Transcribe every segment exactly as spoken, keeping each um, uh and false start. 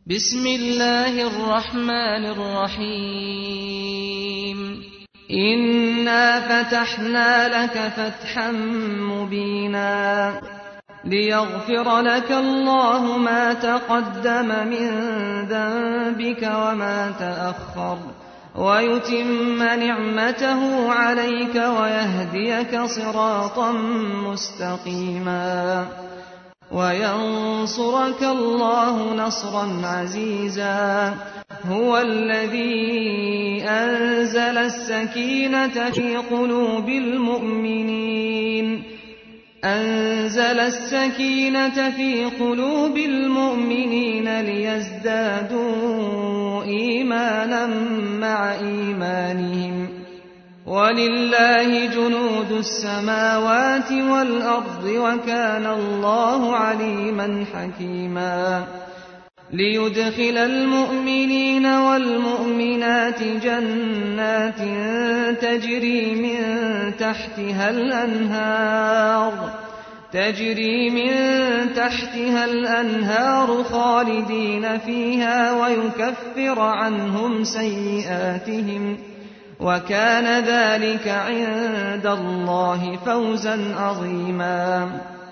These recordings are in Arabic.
بسم الله الرحمن الرحيم إنا فتحنا لك فتحا مبينا ليغفر لك الله ما تقدم من ذنبك وما تأخر ويتم نعمته عليك ويهديك صراطا مستقيما وينصرك الله نصرا عزيزا هو الذي أنزل السكينة في قلوب المؤمنين أنزل السكينة في قلوب المؤمنين ليزدادوا إيمانا مع إيمانهم ولله جنود السماوات والأرض وكان الله عليما حكيما ليدخل المؤمنين والمؤمنات جنات تجري من تحتها الأنهار تجري من تحتها الأنهار خالدين فيها ويكفر عنهم سيئاتهم وكان ذلك عند الله فوزا عظيما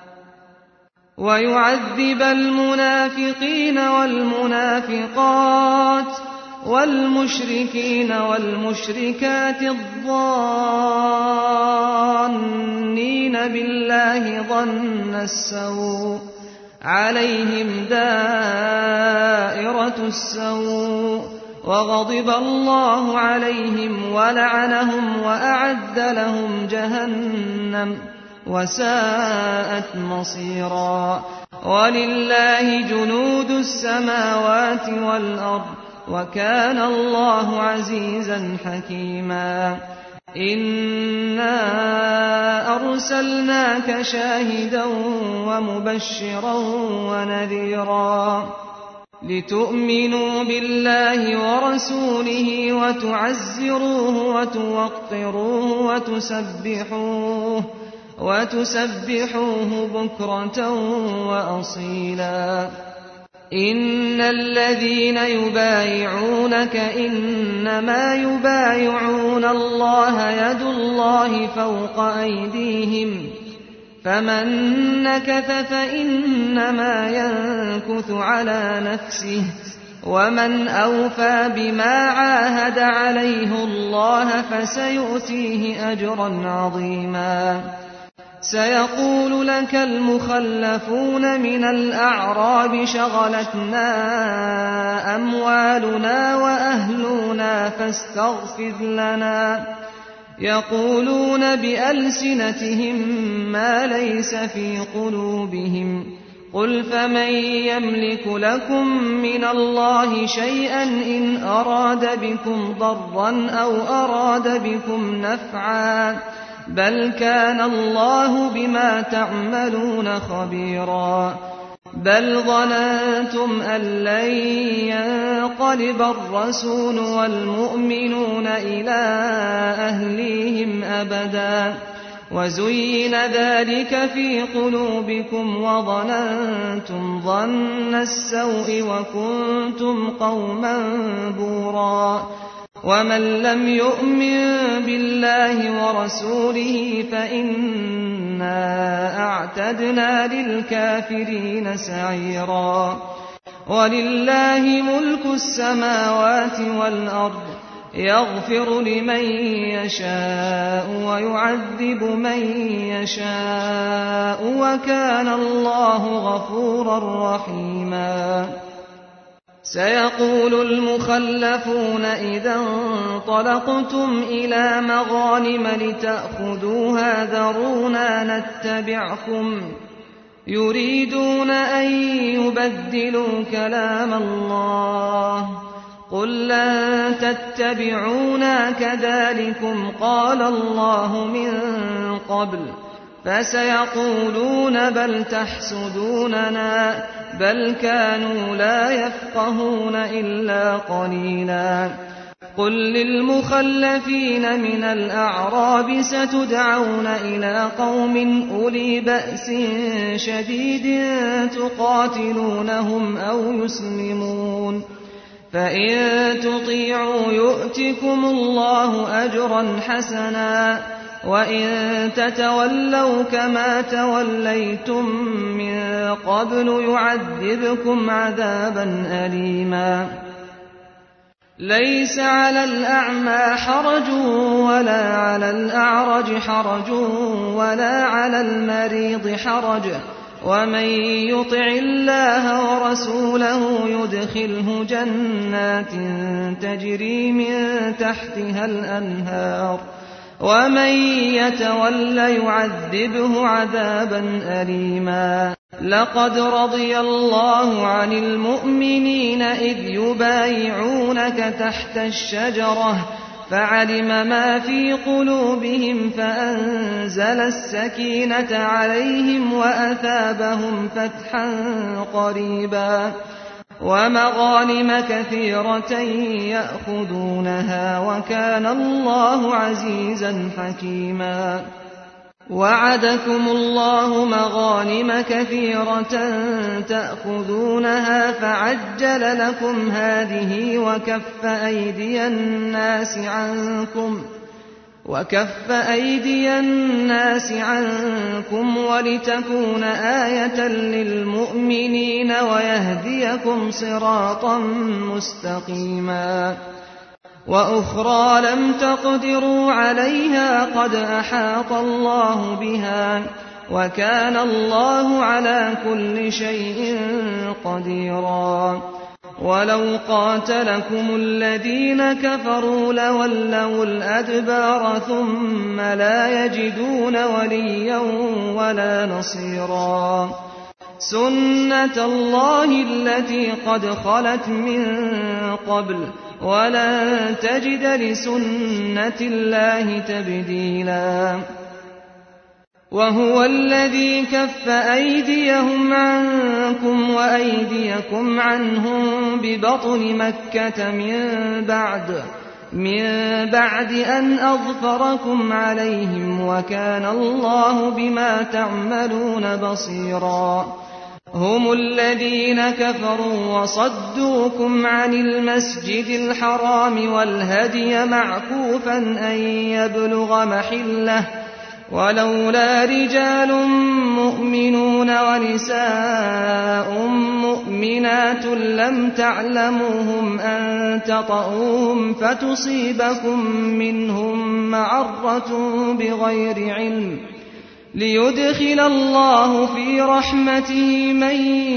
ويعذب المنافقين والمنافقات والمشركين والمشركات الظانين بالله ظن السوء عليهم دائرة السوء وغضب الله عليهم ولعنهم وأعد لهم جهنم وساءت مصيرا ولله جنود السماوات والأرض وكان الله عزيزا حكيما إنا أرسلناك شاهدا ومبشرا ونذيرا لتؤمنوا بالله ورسوله وتعزروه وتوقروه وتسبحوه وتسبحوه بكرة وأصيلا إن الذين يبايعونك إنما يبايعون الله يد الله فوق أيديهم فمن نكث فإنما ينكث على نفسه ومن أوفى بما عاهد عليه الله فسيؤتيه أجرا عظيما سيقول لك المخلفون من الأعراب شغلتنا أموالنا وأهلنا فاستغفر لنا يقولون بألسنتهم ما ليس في قلوبهم قل فمن يملك لكم من الله شيئا إن أراد بكم ضرا أو أراد بكم نفعا بل كان الله بما تعملون خبيرا بل ظننتم أن لن ينقلب الرسول والمؤمنون إلى أهليهم أبدا وزين ذلك في قلوبكم وظننتم ظن السوء وكنتم قوما بورا ومن لم يؤمن بالله ورسوله فإنا أعتدنا للكافرين سعيرا ولله ملك السماوات والأرض يغفر لمن يشاء ويعذب من يشاء وكان الله غفورا رحيما سيقول المخلفون إذا انطلقتم إلى مغانم لتأخذوها ذرونا نتبعكم يريدون أن يبدلوا كلام الله قل لن تتبعونا كذلكم قال الله من قبل فسيقولون بل تحسدوننا بل كانوا لا يفقهون إلا قليلا قل للمخلفين من الأعراب ستدعون إلى قوم أولي بأس شديد تقاتلونهم أو يسلمون فإن تطيعوا يؤتكم الله أجرا حسنا وإن تتولوا كما توليتم من قبل يعذبكم عذابا أليما ليس على الأعمى حرج ولا على الأعرج حرج ولا على المريض حرج ومن يطع الله ورسوله يدخله جنات تجري من تحتها الأنهار ومن يتول يعذبه عذابا أليما لقد رضي الله عن المؤمنين إذ يبايعونك تحت الشجرة فعلم ما في قلوبهم فأنزل السكينة عليهم وأثابهم فتحا قريبا ومغانم كثيرة يأخذونها وكان الله عزيزا حكيما وعدكم الله مغانم كثيرة تأخذونها فعجل لكم هذه وكف أيدي الناس عنكم وكف أيدي الناس عنكم ولتكون آية للمؤمنين ويهديكم صراطا مستقيما وأخرى لم تقدروا عليها قد أحاط الله بها وكان الله على كل شيء قديرا ولو قاتلكم الذين كفروا لولوا الأدبار ثم لا يجدون وليا ولا نصيرا سنة الله التي قد خلت من قبل ولن تجد لسنة الله تبديلا وهو الذي كف أيديهم عنكم وأيديكم عنهم ببطن مكة من بعد من بعد أن أظفركم عليهم وكان الله بما تعملون بصيرا هم الذين كفروا وصدوكم عن المسجد الحرام والهدي معكوفا أن يبلغ محله ولولا رجال مؤمنون ونساء مؤمنات لم تعلموهم أن تطؤوهم فتصيبكم منهم معرة بغير علم ليدخل الله في رحمته من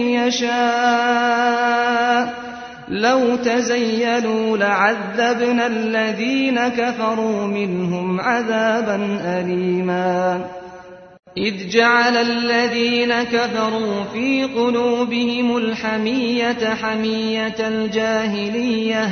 يشاء لو تزيلوا لعذبنا الذين كفروا منهم عذابا أليما إذ جعل الذين كفروا في قلوبهم الحمية حمية الجاهلية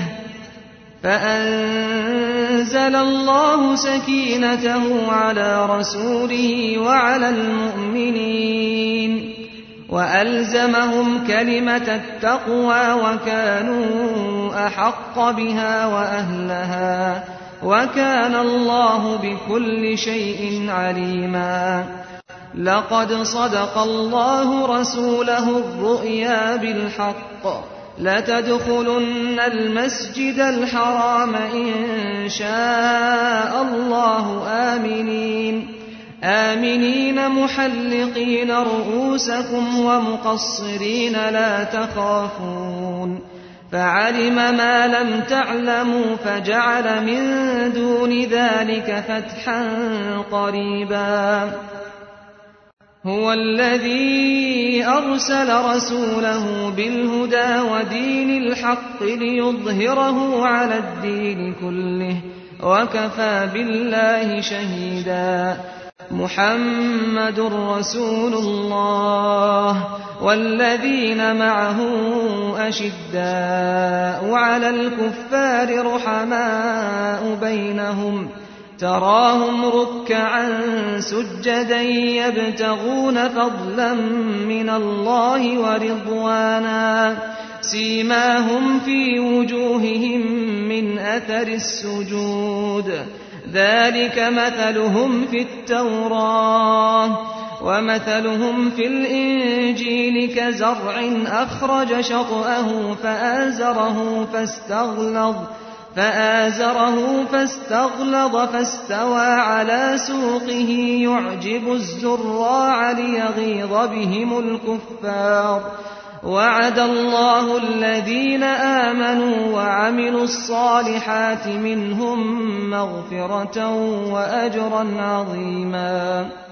فأنزل الله سكينته على رسوله وعلى المؤمنين وألزمهم كلمة التقوى وكانوا أحق بها وأهلها وكان الله بكل شيء عليما لقد صدق الله رسوله الرؤيا بالحق لتدخلن المسجد الحرام إن شاء الله آمنين آمنين محلقين رؤوسكم ومقصرين لا تخافون فعلم ما لم تعلموا فجعل من دون ذلك فتحا قريبا هو الذي أرسل رسوله بالهدى ودين الحق ليظهره على الدين كله وكفى بالله شهيدا محمد رسول الله والذين معه أشداء على الكفار رحماء بينهم تراهم ركعا سجدا يبتغون فضلا من الله ورضوانا سيماهم في وجوههم من أثر السجود ذلك مثلهم في التوراة ومثلهم في الإنجيل كزرع أخرج شطأه فآزره فاستغلظ فآزره فاستغلظ فاستوى على سوقه يعجب الزراع ليغيظ بهم الكفار وعد الله الذين آمنوا وعملوا الصالحات منهم مغفرة وأجرا عظيما